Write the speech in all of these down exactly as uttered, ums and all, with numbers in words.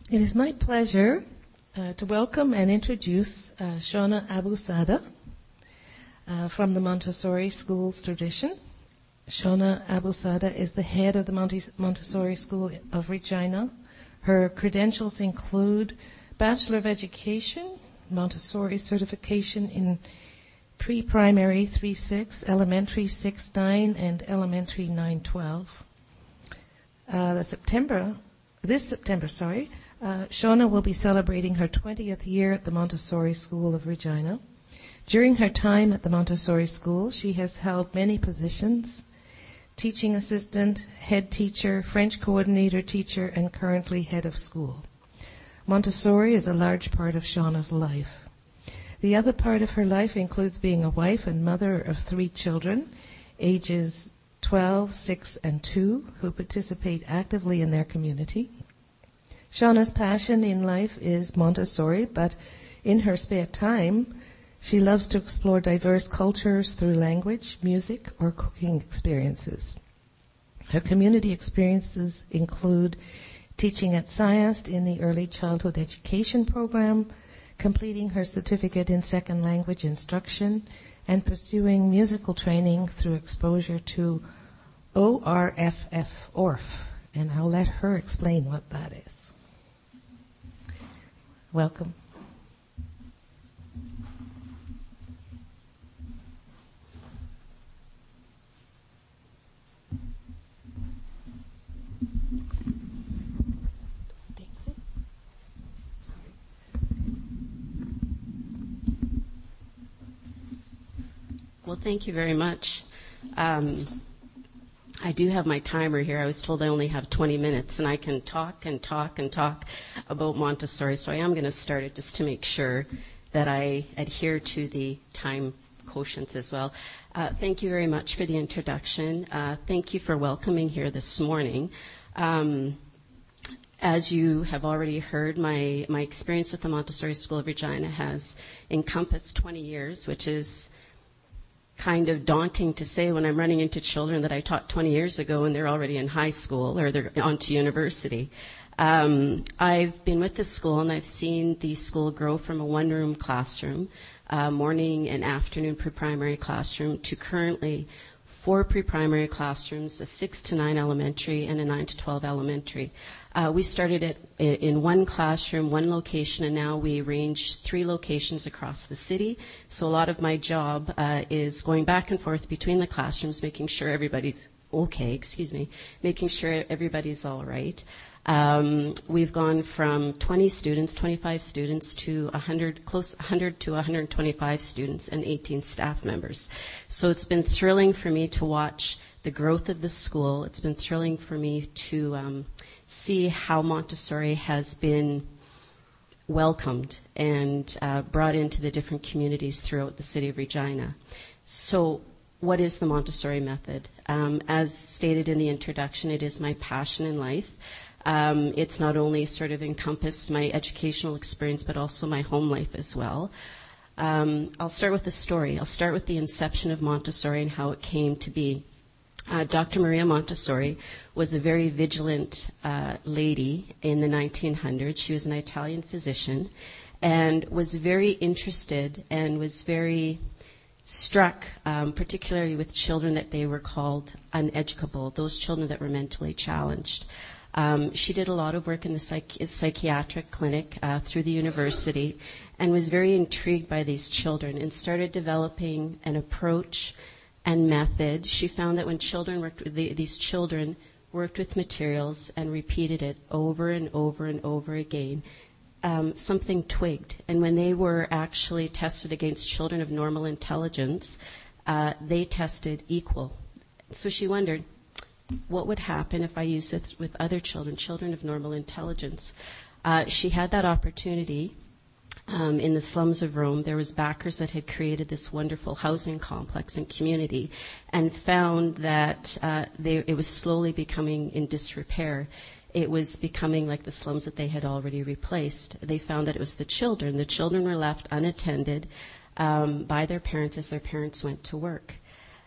It is my pleasure uh, to welcome and introduce uh, Shona Abusada uh, from the Montessori Schools tradition. Shona Abusada is the head of the Monte- Montessori School of Regina. Her credentials include Bachelor of Education, Montessori certification in pre-primary three six, elementary six nine, and elementary nine twelve. Uh, the September, this September, sorry, uh, Shona will be celebrating her twentieth year at the Montessori School of Regina. During her time at the Montessori School, she has held many positions: teaching assistant, head teacher, French coordinator teacher, and currently head of school. Montessori is a large part of Shona's life. The other part of her life includes being a wife and mother of three children, ages twelve, six, and two, who participate actively in their community. Shona's passion in life is Montessori, but in her spare time, she loves to explore diverse cultures through language, music, or cooking experiences. Her community experiences include teaching at SciAST in the Early Childhood Education Program, completing her certificate in second language instruction, and pursuing musical training through exposure to O R F F, O R F, and I'll let her explain what that is. Welcome. Well, thank you very much. Um, I do have my timer here. I was told I only have twenty minutes, and I can talk and talk and talk about Montessori, so I am going to start it just to make sure that I adhere to the time quotients as well. Uh, thank you very much for the introduction. Uh, thank you for welcoming here this morning. Um, As you have already heard, my, my experience with the Montessori School of Regina has encompassed twenty years, which is kind of daunting to say when I'm running into children that I taught twenty years ago and they're already in high school or they're on to university. Um, I've been with the school and I've seen the school grow from a one-room classroom, uh, morning and afternoon pre-primary classroom, to currently four pre-primary classrooms, a six to nine elementary and a nine to twelve elementary. Uh, we started it in one classroom, one location, and now we arrange three locations across the city. So a lot of my job uh, is going back and forth between the classrooms, making sure everybody's okay, excuse me, making sure everybody's all right. Um, we've gone from twenty students, twenty-five students to one hundred, close one hundred to one hundred twenty-five students and eighteen staff members. So it's been thrilling for me to watch the growth of the school. It's been thrilling for me to um, see how Montessori has been welcomed and uh, brought into the different communities throughout the city of Regina. So what is the Montessori method? Um, as stated in the introduction, it is my passion in life. Um, it's not only sort of encompassed my educational experience, but also my home life as well. Um, I'll start with a story. I'll start with the inception of Montessori and how it came to be. Uh, Doctor Maria Montessori was a very vigilant uh, lady in the nineteen hundreds. She was an Italian physician and was very interested and was very struck, um, particularly with children that they were called uneducable, those children that were mentally challenged. Um, she did a lot of work in the psych- psychiatric clinic uh, through the university and was very intrigued by these children and started developing an approach and method. She found that when children worked with the, these children worked with materials and repeated it over and over and over again, um, something twigged. And when they were actually tested against children of normal intelligence, uh, they tested equal. So she wondered, what would happen if I used it with other children, children of normal intelligence? Uh, she had that opportunity. Um, in the slums of Rome, there was backers that had created this wonderful housing complex and community and found that uh, they, it was slowly becoming in disrepair. It was becoming like the slums that they had already replaced. They found that it was the children. The children were left unattended um, by their parents as their parents went to work.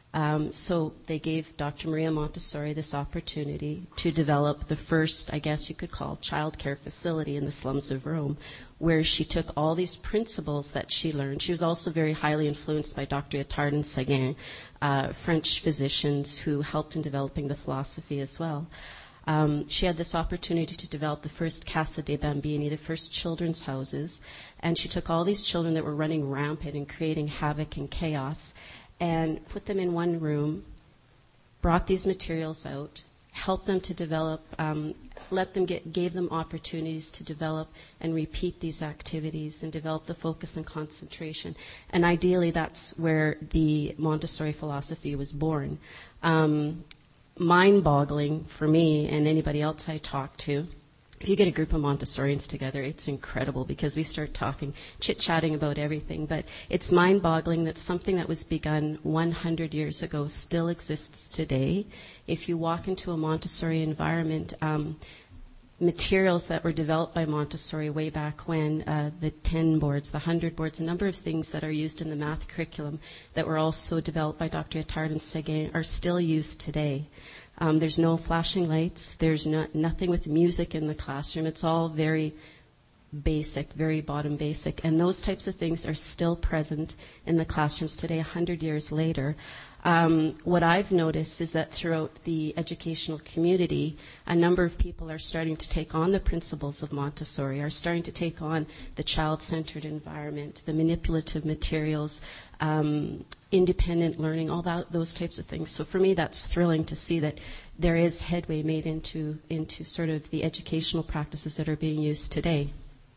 Um, so they gave Doctor Maria Montessori this opportunity to develop the first, I guess you could call, child care facility in the slums of Rome, where she took all these principles that she learned. She was also very highly influenced by Doctor Itard and Seguin, uh, French physicians who helped in developing the philosophy as well. Um, she had this opportunity to develop the first Casa dei Bambini, the first children's houses, and she took all these children that were running rampant and creating havoc and chaos and put them in one room, brought these materials out, helped them to develop, um, let them get, gave them opportunities to develop and repeat these activities and develop the focus and concentration. And ideally, that's where the Montessori philosophy was born. Um, mind-boggling for me and anybody else I talk to. If you get a group of Montessorians together, it's incredible because we start talking, chit-chatting about everything. But it's mind-boggling that something that was begun one hundred years ago still exists today. If you walk into a Montessori environment, um, materials that were developed by Montessori way back when, uh, the ten boards, the one hundred boards, a number of things that are used in the math curriculum that were also developed by Doctor Itard and Seguin are still used today. Um, there's no flashing lights. There's no, nothing with music in the classroom. It's all very basic, very bottom basic. And those types of things are still present in the classrooms today, one hundred years later. Um, what I've noticed is that throughout the educational community, a number of people are starting to take on the principles of Montessori, are starting to take on the child-centered environment, the manipulative materials, um, independent learning, all that, those types of things. So for me, that's thrilling to see that there is headway made into, into sort of the educational practices that are being used today.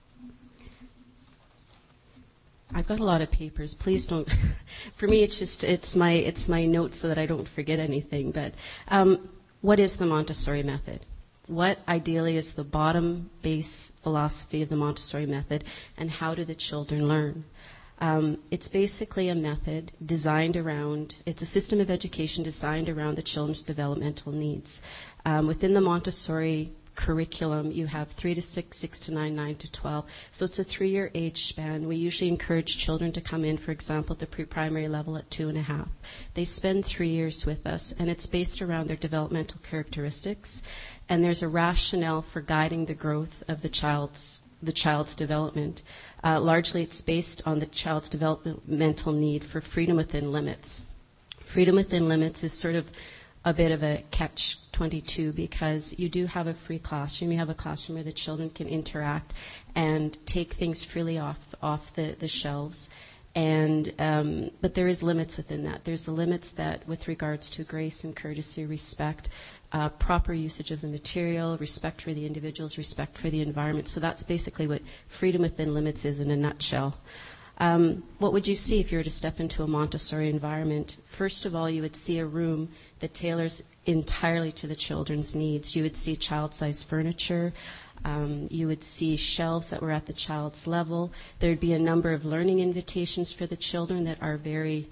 I've got a lot of papers. Please don't. For me, it's just it's my it's my notes so that I don't forget anything. But um, what is the Montessori method? What ideally is the bottom base philosophy of the Montessori method, and how do the children learn? Um, it's basically a method designed around. It's a system of education designed around the children's developmental needs. Um, within the Montessori curriculum, you have three to six, six to nine, nine to twelve. So it's a three-year age span. We usually encourage children to come in, for example, at the pre-primary level at two and a half. They spend three years with us, and it's based around their developmental characteristics. And there's a rationale for guiding the growth of the child's the child's development. Uh, largely, it's based on the child's developmental need for freedom within limits. Freedom within limits is sort of a bit of a catch twenty-two because you do have a free classroom. You have a classroom where the children can interact and take things freely off off the, the shelves. And um, but there is limits within that. There's the limits that with regards to grace and courtesy, respect, uh, proper usage of the material, respect for the individuals, respect for the environment. So that's basically what freedom within limits is in a nutshell. Um, what would you see if you were to step into a Montessori environment? First of all, you would see a room that tailors entirely to the children's needs. You would see child-sized furniture. Um, you would see shelves that were at the child's level. There would be a number of learning invitations for the children that are very,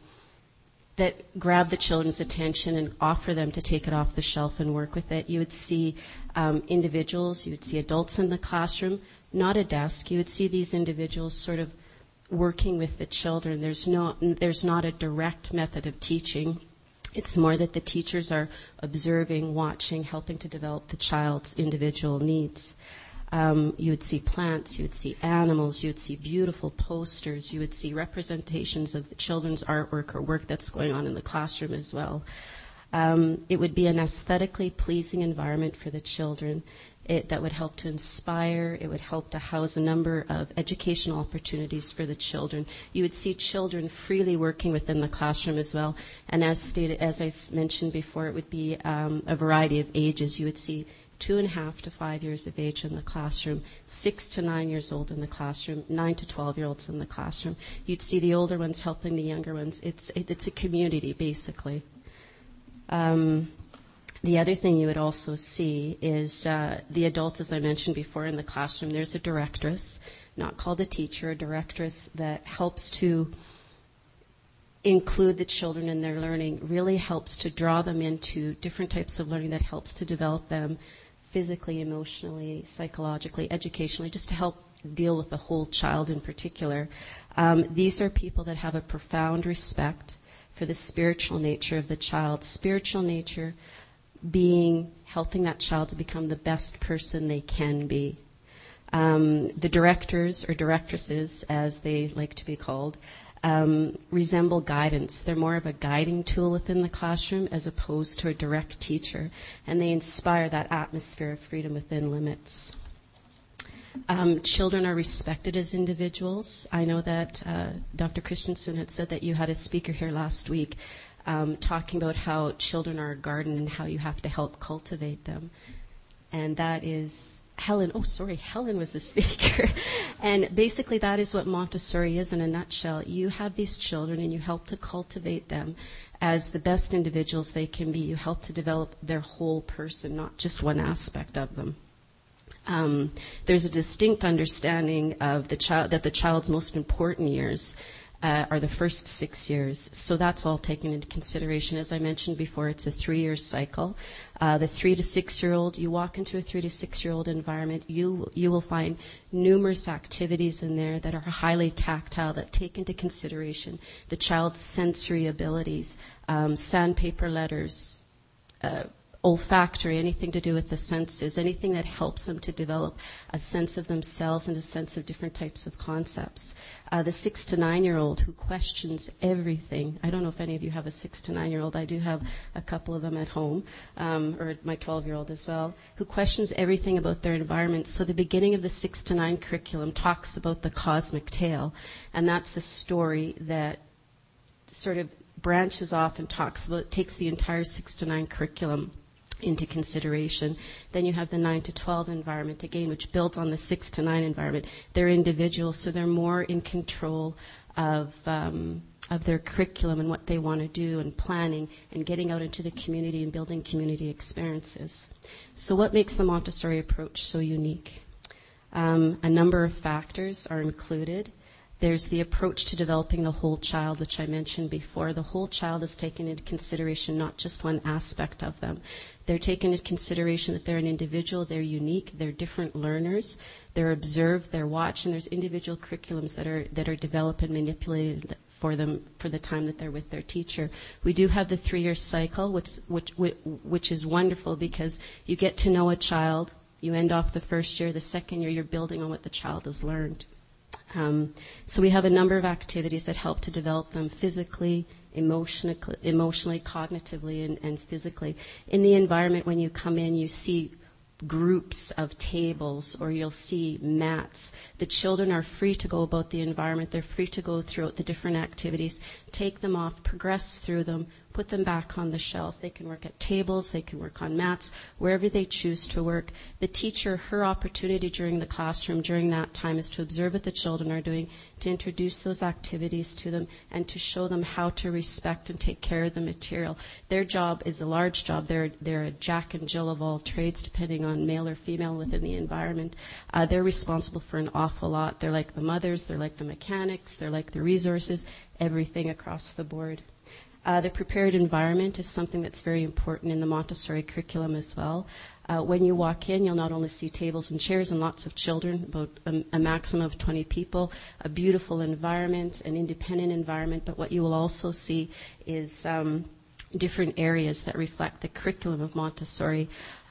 that grab the children's attention and offer them to take it off the shelf and work with it. You would see um, individuals, you would see adults in the classroom, not a desk. You would see these individuals sort of working with the children. There's no, there's not a direct method of teaching. It's more that the teachers are observing, watching, helping to develop the child's individual needs. Um, you would see plants, you would see animals, you would see beautiful posters, you would see representations of the children's artwork or work that's going on in the classroom as well. Um, it would be an aesthetically pleasing environment for the children. It, that would help to inspire. It would help to house a number of educational opportunities for the children. You would see children freely working within the classroom as well. And as stated, as I mentioned before, it would be um, a variety of ages. You would see two and a half to five years of age in the classroom, six to nine years old in the classroom, nine to twelve-year-olds in the classroom. You'd see the older ones helping the younger ones. It's it, it's a community, basically. Um, The other thing you would also see is uh, the adults, as I mentioned before, in the classroom. There's a directress, not called a teacher, a directress that helps to include the children in their learning, really helps to draw them into different types of learning that helps to develop them physically, emotionally, psychologically, educationally, just to help deal with the whole child in particular. Um, these are people that have a profound respect for the spiritual nature of the child. Spiritual nature being helping that child to become the best person they can be. Um, the directors or directresses, as they like to be called, um, resemble guidance. They're more of a guiding tool within the classroom as opposed to a direct teacher, and they inspire that atmosphere of freedom within limits. Um, children are respected as individuals. I know that uh, Doctor Christensen had said that you had a speaker here last week um, talking about how children are a garden and how you have to help cultivate them. And that is Helen. Oh, sorry, Helen was the speaker. And basically that is what Montessori is in a nutshell. You have these children and you help to cultivate them as the best individuals they can be. You help to develop their whole person, not just one aspect of them. Um, there's a distinct understanding of the child that the child's most important years uh, are the first six years. So that's all taken into consideration. As I mentioned before, it's a three-year cycle. Uh, the three to six-year-old, you walk into a three to six-year-old environment, you you will find numerous activities in there that are highly tactile, that take into consideration the child's sensory abilities, um, sandpaper letters, uh, olfactory, anything to do with the senses, anything that helps them to develop a sense of themselves and a sense of different types of concepts. Uh, the six to nine-year-old who questions everything. I don't know if any of you have a six to nine-year-old. I do have a couple of them at home, um, or my twelve-year-old as well, who questions everything about their environment. So the beginning of the six to nine curriculum talks about the cosmic tale, and that's a story that sort of branches off and talks about, takes the entire six to nine curriculum into consideration. Then you have the nine to twelve environment, again, which builds on the six to nine environment. They're individuals, so they're more in control of um, of their curriculum and what they want to do and planning and getting out into the community and building community experiences. So what makes the Montessori approach so unique? Um, a number of factors are included. There's the approach to developing the whole child, which I mentioned before. The whole child is taken into consideration, not just one aspect of them. They're taken into consideration that they're an individual, they're unique, they're different learners, they're observed, they're watched, and there's individual curriculums that are that are developed and manipulated for them for the time that they're with their teacher. We do have the three-year cycle, which which which is wonderful because you get to know a child. You end off the first year. The second year, you're building on what the child has learned. Um, so we have a number of activities that help to develop them physically, emotionally, emotionally, cognitively, and, and physically. In the environment, when you come in, you see groups of tables or you'll see mats. The children are free to go about the environment. They're free to go throughout the different activities, take them off, progress through them, put them back on the shelf. They can work at tables, they can work on mats, wherever they choose to work. The teacher, her opportunity during the classroom during that time is to observe what the children are doing, to introduce those activities to them, and to show them how to respect and take care of the material. Their job is a large job. They're, they're a Jack and Jill of all trades, depending on male or female within the environment. Uh, they're responsible for an awful lot. They're like the mothers, they're like the mechanics, they're like the resources, everything across the board. Uh, the prepared environment is something that's very important in the Montessori curriculum as well. Uh, when you walk in, you'll not only see tables and chairs and lots of children, about a, a maximum of twenty people, a beautiful environment, an independent environment, but what you will also see is um, different areas that reflect the curriculum of Montessori.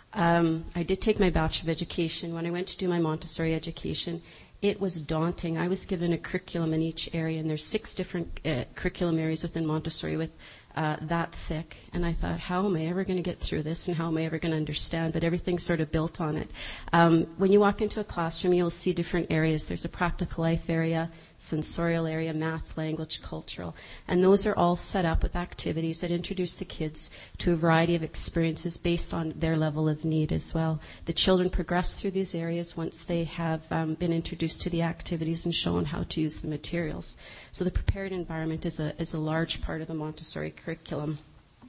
Um, I did take my Bachelor of Education. When I went to do my Montessori education, it was daunting. I was given a curriculum in each area, and there's six different uh, curriculum areas within Montessori with uh, that thick. And I thought, how am I ever going to get through this, and how am I ever going to understand? But everything's sort of built on it. Um, when you walk into a classroom, you'll see different areas. There's a practical life area, sensorial area, math, language, cultural. And those are all set up with activities that introduce the kids to a variety of experiences based on their level of need as well. The children progress through these areas once they have um, been introduced to the activities and shown how to use the materials. So the prepared environment is a, is a large part of the Montessori curriculum.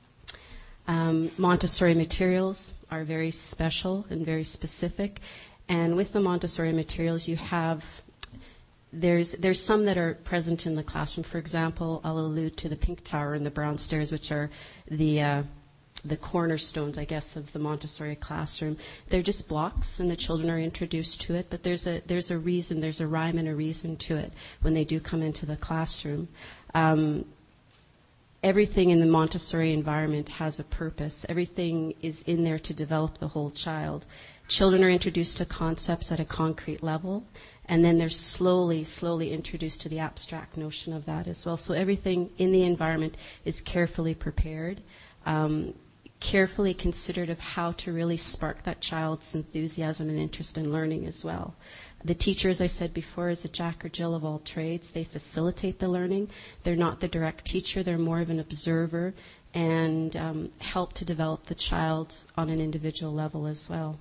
Um, Montessori materials are very special and very specific. And with the Montessori materials, you have There's there's some that are present in the classroom. For example, I'll allude to the pink tower and the brown stairs, which are the uh, the cornerstones, I guess, of the Montessori classroom. They're just blocks, and the children are introduced to it. But there's a there's a reason, there's a rhyme and a reason to it when they do come into the classroom. Um, everything in the Montessori environment has a purpose. Everything is in there to develop the whole child. Children are introduced to concepts at a concrete level, and then they're slowly, slowly introduced to the abstract notion of that as well. So everything in the environment is carefully prepared, um, carefully considered of how to really spark that child's enthusiasm and interest in learning as well. The teacher, as I said before, is a Jack or Jill of all trades. They facilitate the learning. They're not the direct teacher. They're more of an observer and um, help to develop the child on an individual level as well.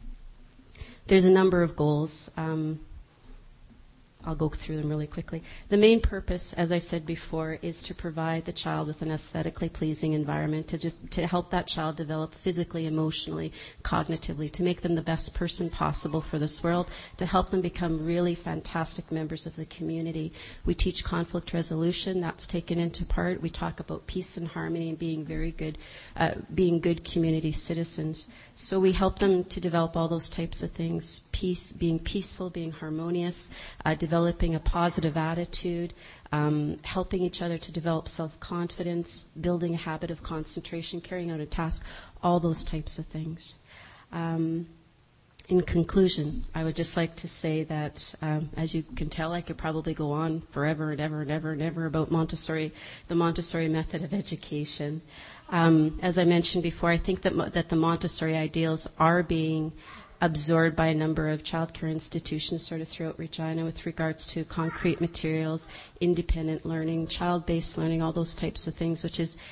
There's a number of goals. Um, I'll go through them really quickly. The main purpose, as I said before, is to provide the child with an aesthetically pleasing environment, to, de- to help that child develop physically, emotionally, cognitively, to make them the best person possible for this world, to help them become really fantastic members of the community. We teach conflict resolution. That's taken into part. We talk about peace and harmony and being very good, uh, being good community citizens. So we help them to develop all those types of things: peace, being peaceful, being harmonious, uh, developing a positive attitude, um, helping each other to develop self-confidence, building a habit of concentration, carrying out a task, all those types of things. Um, in conclusion, I would just like to say that, um, as you can tell, I could probably go on forever and ever and ever and ever about Montessori, the Montessori method of education. Um, as I mentioned before, I think that, that the Montessori ideals are being absorbed by a number of childcare institutions sort of throughout Regina with regards to concrete materials, independent learning, child-based learning, all those types of things, which is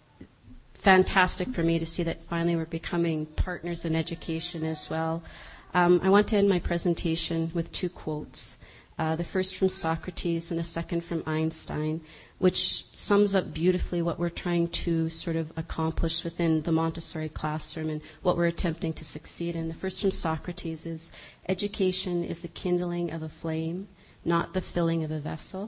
fantastic for me to see that finally we're becoming partners in education as well. Um, I want to end my presentation with two quotes. Uh, the first from Socrates and the second from Einstein, which sums up beautifully what we're trying to sort of accomplish within the Montessori classroom and what we're attempting to succeed in. The first from Socrates is, education is the kindling of a flame, not the filling of a vessel.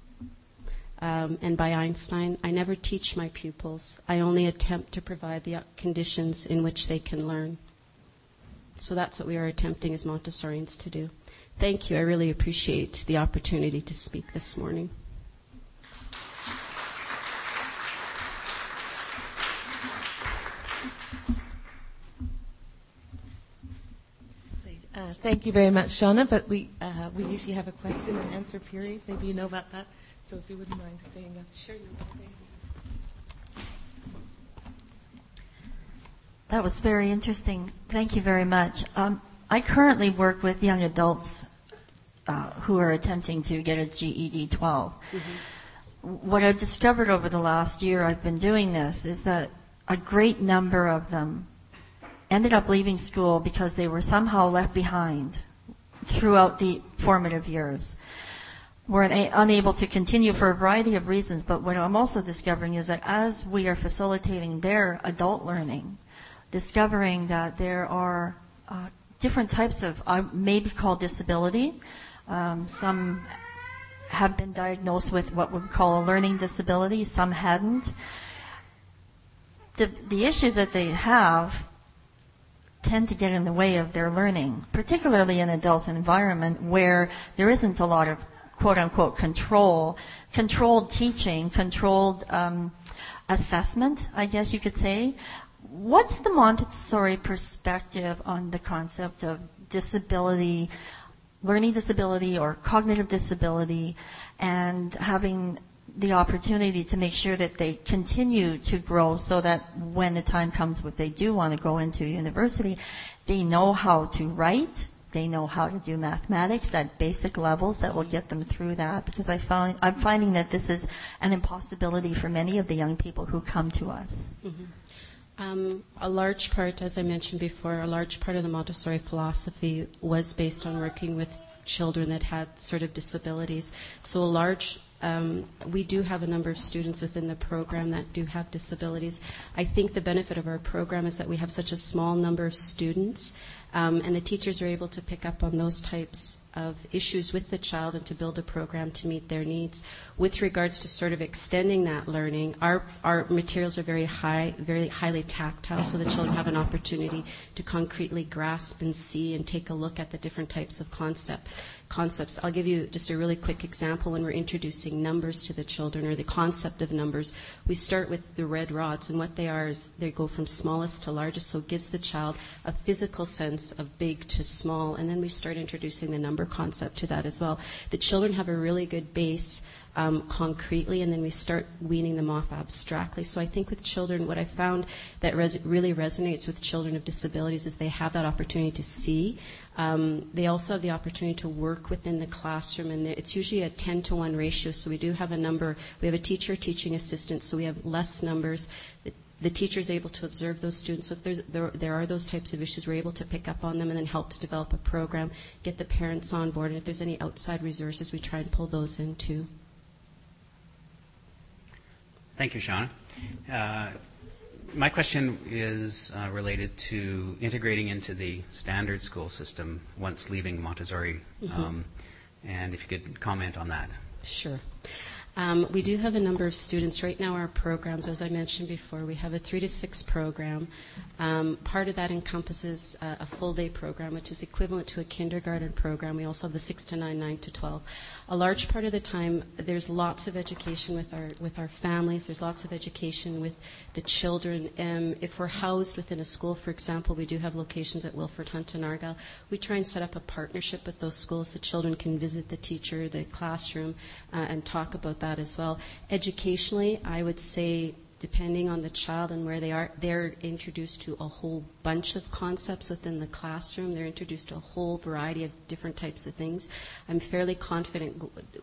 Um, and by Einstein, I never teach my pupils. I only attempt to provide the conditions in which they can learn. So that's what we are attempting as Montessorians to do. Thank you. I really appreciate the opportunity to speak this morning. Uh, thank you very much, Shauna. But we uh, we usually have a question and answer period. Maybe you know about that. So if you wouldn't mind staying up. Sure. Thank you. That was very interesting. Thank you very much. Um, I currently work with young adults uh, who are attempting to get a G E D twelve. Mm-hmm. What I've discovered over the last year I've been doing this is that a great number of them ended up leaving school because they were somehow left behind throughout the formative years. Were una- unable to continue for a variety of reasons, but what I'm also discovering is that as we are facilitating their adult learning, discovering that there are uh, different types of, uh, maybe called disability. Um, some have been diagnosed with what we call a learning disability, some hadn't. The, the issues that they have tend to get in the way of their learning, particularly in an adult environment where there isn't a lot of quote-unquote control, controlled teaching, controlled um, assessment, I guess you could say. What's the Montessori perspective on the concept of disability, learning disability or cognitive disability, and having the opportunity to make sure that they continue to grow so that when the time comes when they do want to go into university, they know how to write, they know how to do mathematics at basic levels that will get them through that. Because I find, I'm finding that this is an impossibility for many of the young people who come to us. Mm-hmm. Um, a large part, as I mentioned before, a large part of the Montessori philosophy was based on working with children that had sort of disabilities. So a large, um, we do have a number of students within the program that do have disabilities. I think the benefit of our program is that we have such a small number of students, um, and the teachers are able to pick up on those types of issues with the child and to build a program to meet their needs. With regards to sort of extending that learning, our, our materials are very high, very highly tactile, so the children have an opportunity to concretely grasp and see and take a look at the different types of concept. concepts. I'll give you just a really quick example. When we're introducing numbers to the children, or the concept of numbers, we start with the red rods, and what they are is they go from smallest to largest, so it gives the child a physical sense of big to small, and then we start introducing the number concept to that as well. The children have a really good base Um, concretely, and then we start weaning them off abstractly. So I think with children, what I found that res- really resonates with children of disabilities is they have that opportunity to see. Um, they also have the opportunity to work within the classroom, and it's usually a ten to one ratio, so we do have a number. We have a teacher, teaching assistant, so we have less numbers. The, the teacher is able to observe those students. So if there's, there, there are those types of issues, we're able to pick up on them and then help to develop a program, get the parents on board, and if there's any outside resources, we try and pull those in too. Thank you, Shauna. Uh, my question is uh, related to integrating into the standard school system once leaving Montessori, mm-hmm. um, and if you could comment on that. Sure. Um, we do have a number of students. Right now our programs, as I mentioned before, we have a three to six program. Um, part of that encompasses uh, a full day program, which is equivalent to a kindergarten program. We also have the six to nine, nine to twelve. A large part of the time, there's lots of education with our with our families. There's lots of education with the children. Um, if we're housed within a school, for example, we do have locations at Wilford, Hunt, and Argyle. We try and set up a partnership with those schools. The children can visit the teacher, the classroom, uh, and talk about that as well. Educationally, I would say, depending on the child and where they are, they're introduced to a whole bunch of concepts within the classroom. They're introduced to a whole variety of different types of things. I'm fairly confident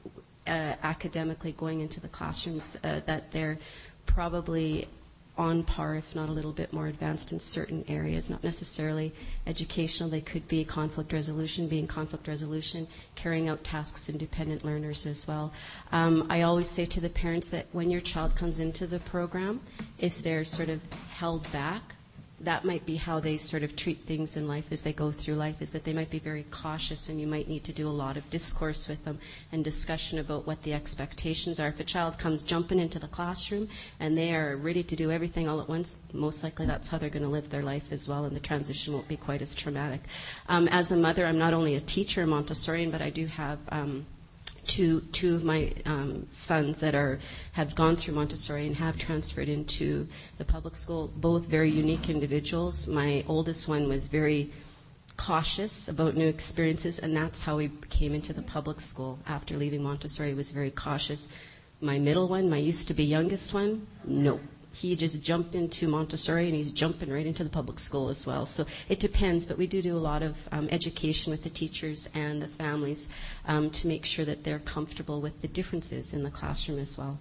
uh, academically going into the classrooms uh, that they're probably on par, if not a little bit more advanced in certain areas, not necessarily educational. They could be conflict resolution, being conflict resolution, carrying out tasks, independent learners as well. Um, I always say to the parents that when your child comes into the program, if they're sort of held back, that might be how they sort of treat things in life as they go through life, is that they might be very cautious, and you might need to do a lot of discourse with them and discussion about what the expectations are. If a child comes jumping into the classroom and they are ready to do everything all at once, most likely that's how they're going to live their life as well, and the transition won't be quite as traumatic. Um, as a mother, I'm not only a teacher Montessorian, but I do have um, Two, two of my um, sons that are have gone through Montessori and have transferred into the public school, both very unique individuals. My oldest one was very cautious about new experiences, and that's how he came into the public school after leaving Montessori. He was very cautious. My middle one, my used to be youngest one, no. He just jumped into Montessori, and he's jumping right into the public school as well. So it depends, but we do do a lot of um, education with the teachers and the families um, to make sure that they're comfortable with the differences in the classroom as well.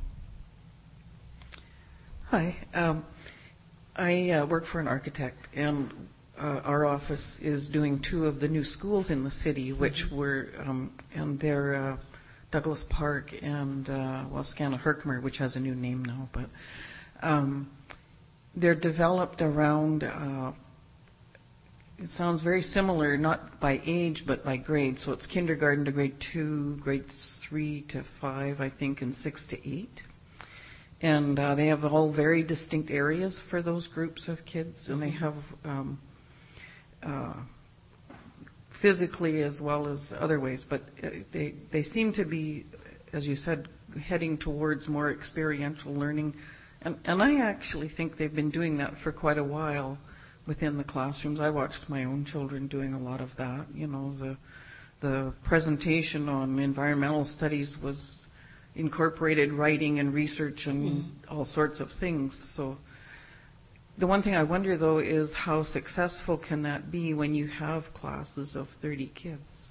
Hi. Um, I uh, work for an architect, and uh, our office is doing two of the new schools in the city, which mm-hmm. were, um, and they're uh, Douglas Park and, uh, well, Scana-Herkimer, which has a new name now, but Um, they're developed around, uh, it sounds very similar, not by age, but by grade. So it's kindergarten to grade two, grades three to five, I think, and six to eight. And uh, they have all very distinct areas for those groups of kids, and they have um, uh, physically as well as other ways. But they, they seem to be, as you said, heading towards more experiential learning. And, and I actually think they've been doing that for quite a while within the classrooms. I watched my own children doing a lot of that. You know, the the presentation on environmental studies was incorporated writing and research and mm. all sorts of things. So the one thing I wonder, though, is how successful can that be when you have classes of thirty kids?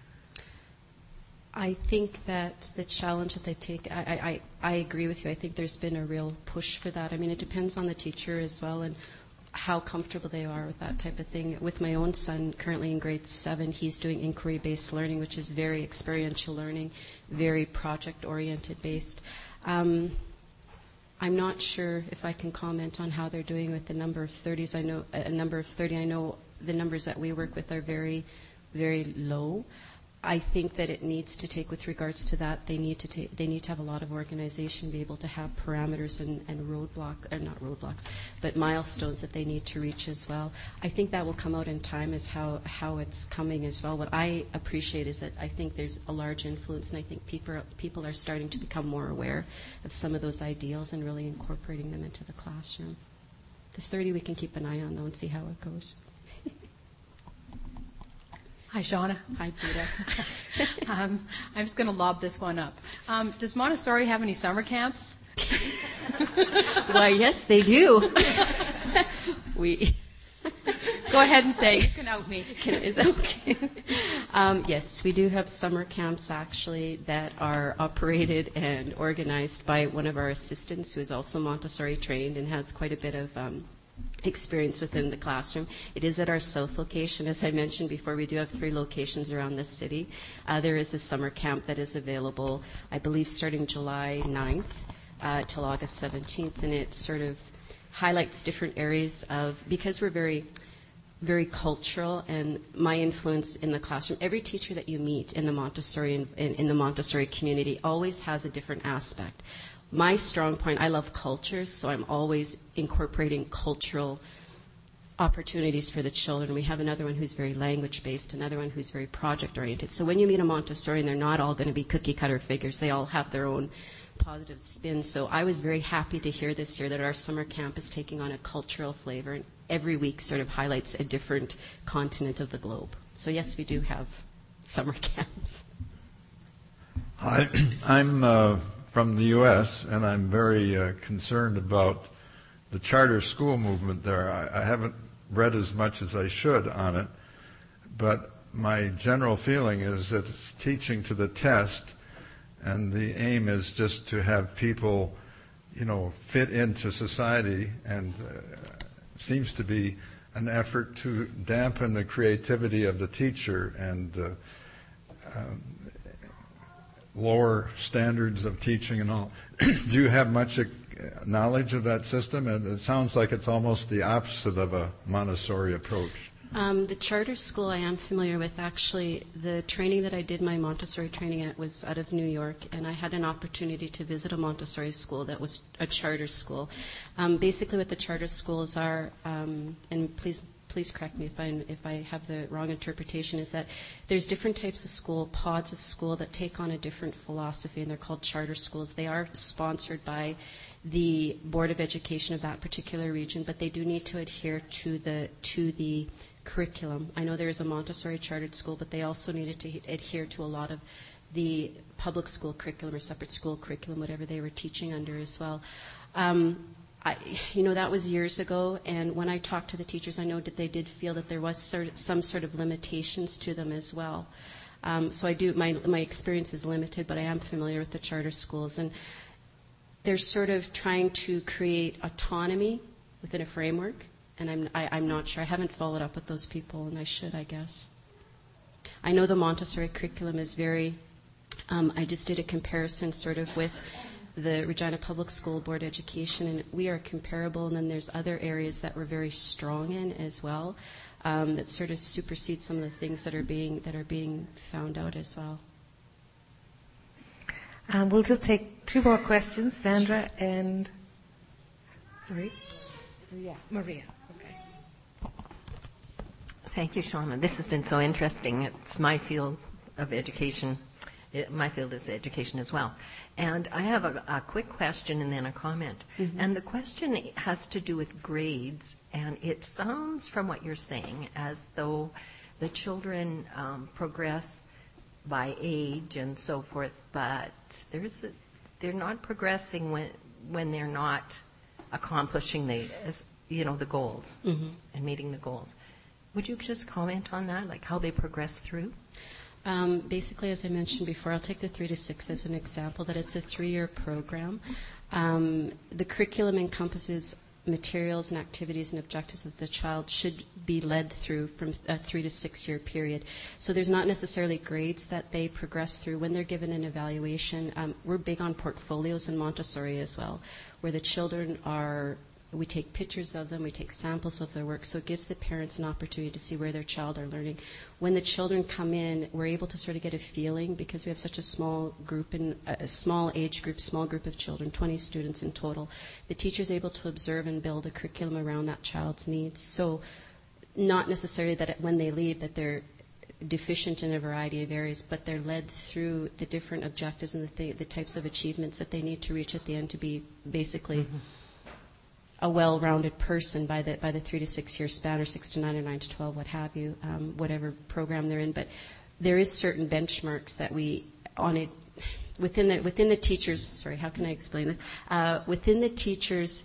I think that the challenge that they take, I, I, I agree with you. I think there's been a real push for that. I mean, it depends on the teacher as well and how comfortable they are with that type of thing. With my own son, currently in grade seven, he's doing inquiry-based learning, which is very experiential learning, very project-oriented based. Um, I'm not sure if I can comment on how they're doing with the number of thirties. I know a number of thirty. I know the numbers that we work with are very, very low. I think that it needs to take, with regards to that, they need to take, they need to have a lot of organization, be able to have parameters and, and roadblock, or not roadblocks, but milestones that they need to reach as well. I think that will come out in time as how, how it's coming as well. What I appreciate is that I think there's a large influence, and I think people are, people are starting to become more aware of some of those ideals and really incorporating them into the classroom. The thirty we can keep an eye on, though, and see how it goes. Hi, Shauna. Hi, Peter. um, I'm just going to lob this one up. Um, does Montessori have any summer camps? Why, yes, they do. we. Go ahead and say, you can out me. Can, is that okay? um, yes, we do have summer camps, actually, that are operated and organized by one of our assistants, who is also Montessori trained and has quite a bit of um, experience within the classroom. It is at our south location. As I mentioned before, we do have three locations around the city. Uh, there is a summer camp that is available, I believe, starting July ninth uh, till August seventeenth, and it sort of highlights different areas of, because we're very very cultural, and my influence in the classroom, every teacher that you meet in the Montessori in, in, in the Montessori community always has a different aspect. My strong point, I love cultures, so I'm always incorporating cultural opportunities for the children. We have another one who's very language-based, another one who's very project-oriented. So when you meet a Montessori, and they're not all going to be cookie-cutter figures, they all have their own positive spin. So I was very happy to hear this year that our summer camp is taking on a cultural flavor, and every week sort of highlights a different continent of the globe. So yes, we do have summer camps. I, I'm uh, from the U S, and I'm very uh, concerned about the charter school movement there. I, I haven't read as much as I should on it, but my general feeling is that it's teaching to the test, and the aim is just to have people, you know, fit into society, and uh, seems to be an effort to dampen the creativity of the teacher and uh, um, lower standards of teaching and all. Do you have much uh, knowledge of that system? And it sounds like it's almost the opposite of a Montessori approach. Um, the charter school I am familiar with. Actually, the training that I did, my Montessori training at, was out of New York, and I had an opportunity to visit a Montessori school that was a charter school. Um, basically, what the charter schools are, um, and please please correct me if I if I have the wrong interpretation, is that there's different types of school, pods of school that take on a different philosophy, and they're called charter schools. They are sponsored by the Board of Education of that particular region, but they do need to adhere to the to the curriculum. I know there is a Montessori chartered school, but they also needed to adhere to a lot of the public school curriculum or separate school curriculum, whatever they were teaching under as well. Um, I, you know, that was years ago, and when I talked to the teachers, I know that they did feel that there was sort of, some sort of limitations to them as well. Um, so I do, my my experience is limited, but I am familiar with the charter schools, and they're sort of trying to create autonomy within a framework. And I'm, I, I'm not sure. I haven't followed up with those people, and I should, I guess. I know the Montessori curriculum is very, um, I just did a comparison sort of with the Regina Public School Board Education, and we are comparable, and then there's other areas that we're very strong in as well, um, that sort of supersede some of the things that are being, that are being found out as well. Um, we'll just take two more questions, Sandra and, sorry? Yeah, Maria. Thank you, Shauna. This has been so interesting. It's my field of education. It, my field is education as well. And I have a, a quick question and then a comment. Mm-hmm. And the question has to do with grades. And it sounds from what you're saying as though the children um, progress by age and so forth, but there's a, they're not progressing when when they're not accomplishing the you know the goals mm-hmm. and meeting the goals. Would you just comment on that, like how they progress through? Um, basically, as I mentioned before, I'll take the three to six as an example, that it's a three-year program. Um, the curriculum encompasses materials and activities and objectives that the child should be led through from a three to six-year period. So there's not necessarily grades that they progress through. When they're given an evaluation, um, we're big on portfolios in Montessori as well, where the children are we take pictures of them, we take samples of their work, so it gives the parents an opportunity to see where their child are learning. When the children come in, we're able to sort of get a feeling, because we have such a small group, in a small age group, small group of children, twenty students in total. The teacher's able to observe and build a curriculum around that child's needs. So not necessarily that when they leave that they're deficient in a variety of areas, but they're led through the different objectives and the, th- the types of achievements that they need to reach at the end to be basically mm-hmm. a well-rounded person by the by the three to six year span, or six to nine, or nine to twelve, what have you, um, whatever program they're in. But there is certain benchmarks that we on it within the within the teachers. Sorry, how can I explain this? Uh, within the teachers'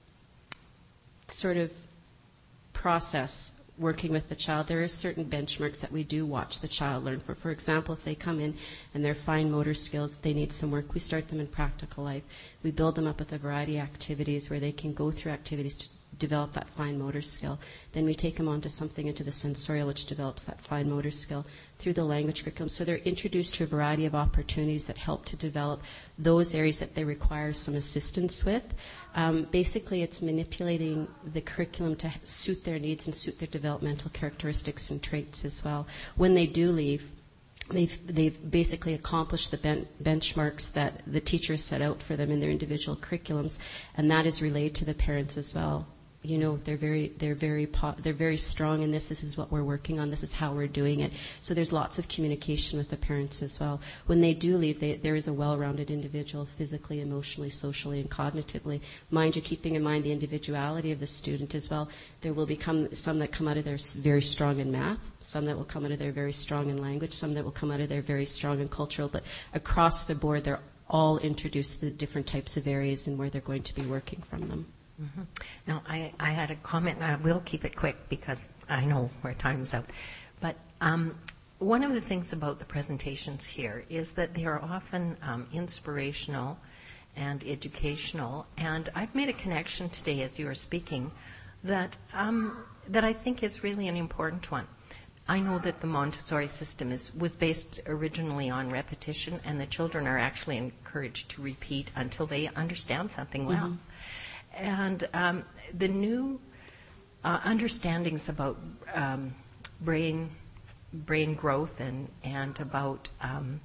sort of process working with the child, there are certain benchmarks that we do watch the child learn for. For example, if they come in and their fine motor skills, they need some work, we start them in practical life. We build them up with a variety of activities where they can go through activities to develop that fine motor skill. Then we take them on to something into the sensorial, which develops that fine motor skill through the language curriculum. So they're introduced to a variety of opportunities that help to develop those areas that they require some assistance with. Um, basically, it's manipulating the curriculum to suit their needs and suit their developmental characteristics and traits as well. When they do leave, They've, they've basically accomplished the ben- benchmarks that the teachers set out for them in their individual curriculums, and that is relayed to the parents as well. You know, they're very, they're very, po- they're very strong in this. This is what we're working on. This is how we're doing it. So there's lots of communication with the parents as well. When they do leave, they, there is a well-rounded individual, physically, emotionally, socially, and cognitively. Mind you, keeping in mind the individuality of the student as well. There will become some that come out of there very strong in math, some that will come out of there very strong in language, some that will come out of there very strong in cultural. But across the board, they're all introduced to the different types of areas and where they're going to be working from them. Mm-hmm. Now, I, I had a comment, and I will keep it quick because I know our time's out. But um, one of the things about the presentations here is that they are often um, inspirational and educational. And I've made a connection today as you were speaking that um, that I think is really an important one. I know that the Montessori system is was based originally on repetition, and the children are actually encouraged to repeat until they understand something well. Mm-hmm. And um, the new uh, understandings about um, brain brain growth and, and about, um,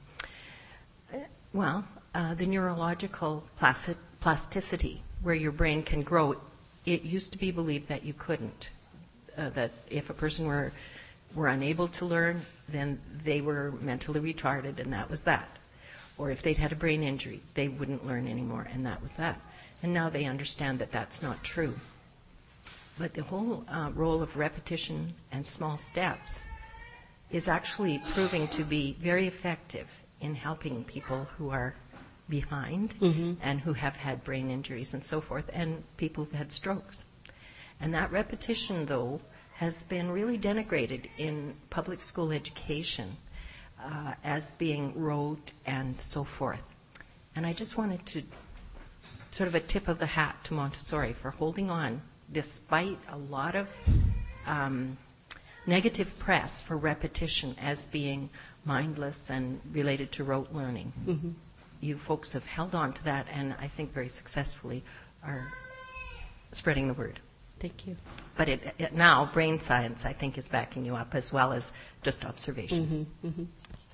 well, uh, the neurological plastic, plasticity, where your brain can grow. It used to be believed that you couldn't, uh, that if a person were, were unable to learn, then they were mentally retarded, and that was that. Or if they'd had a brain injury, they wouldn't learn anymore, and that was that. And now they understand that that's not true. But the whole uh, role of repetition and small steps is actually proving to be very effective in helping people who are behind mm-hmm. and who have had brain injuries and so forth, and people who've had strokes. And that repetition, though, has been really denigrated in public school education uh, as being rote and so forth. And I just wanted to sort of a tip of the hat to Montessori for holding on despite a lot of um, negative press for repetition as being mindless and related to rote learning. Mm-hmm. You folks have held on to that, and I think very successfully are spreading the word. Thank you. But it, it, now brain science, I think, is backing you up as well as just observation. Mm-hmm. Mm-hmm.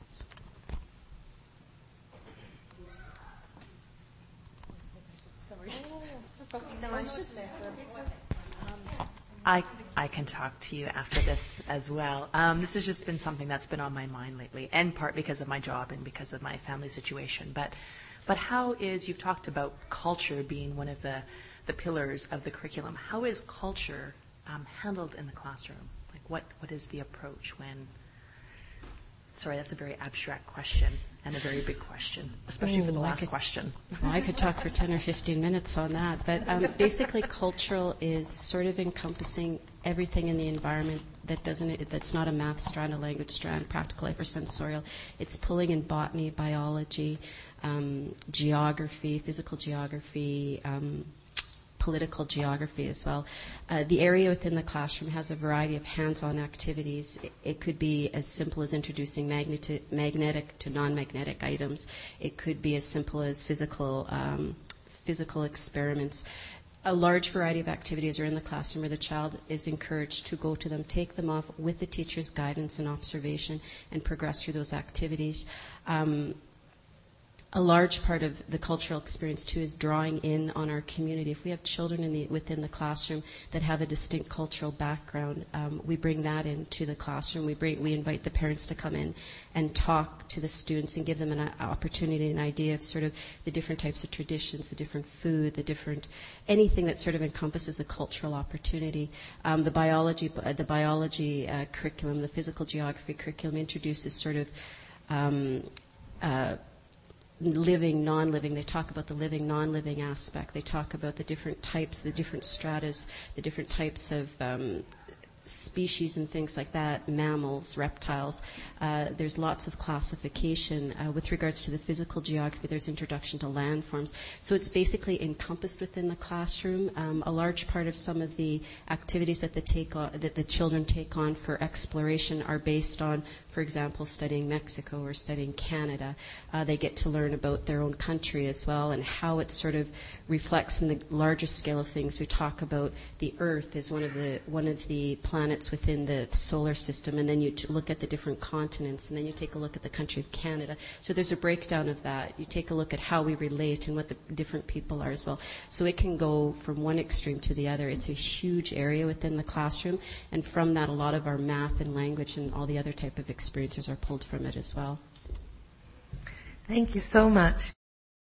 I, I can talk to you after this as well. Um, this has just been something that's been on my mind lately, in part because of my job and because of my family situation. But, but how is, you've talked about culture being one of the, the pillars of the curriculum. How is culture um, handled in the classroom? Like what, what is the approach when, sorry, that's a very abstract question and a very big question, especially oh, for the last could, question. Well, I could talk for ten or fifteen minutes on that. But um, basically, cultural is sort of encompassing everything in the environment that doesn't, that's not a math strand, a language strand, practical life, or sensorial. It's pulling in botany, biology, um, geography, physical geography, um, political geography as well. Uh, the area within the classroom has a variety of hands-on activities. It, it could be as simple as introducing magneti- magnetic to non-magnetic items. It could be as simple as physical um, physical experiments. a large variety of activities are in the classroom where the child is encouraged to go to them, take them off with the teacher's guidance and observation, and progress through those activities. Um, A large part of the cultural experience, too, is drawing in on our community. If we have children in the, within the classroom that have a distinct cultural background, um, we bring that into the classroom. We bring, we invite the parents to come in and talk to the students and give them an opportunity, an idea of sort of the different types of traditions, the different food, the different, anything that sort of encompasses a cultural opportunity. Um, the biology, the biology uh, curriculum, the physical geography curriculum introduces sort of um, uh, living, non-living. They talk about the living, non-living aspect. They talk about the different types, the different stratas, the different types of um, species and things like that, mammals, reptiles. Uh, there's lots of classification. Uh, with regards to the physical geography, there's introduction to landforms. So it's basically encompassed within the classroom. Um, a large part of some of the activities that, the take on, that the children take on for exploration are based on, for example, studying Mexico or studying Canada. Uh, they get to learn about their own country as well and how it sort of reflects in the larger scale of things. We talk about the Earth as one of the one of the planets within the solar system, and then you t- look at the different continents, and then you take a look at the country of Canada. So there's a breakdown of that. You take a look at how we relate and what the different people are as well. So it can go from one extreme to the other. It's a huge area within the classroom, and from that, a lot of our math and language and all the other type of experiences are pulled from it as well. Thank you so much.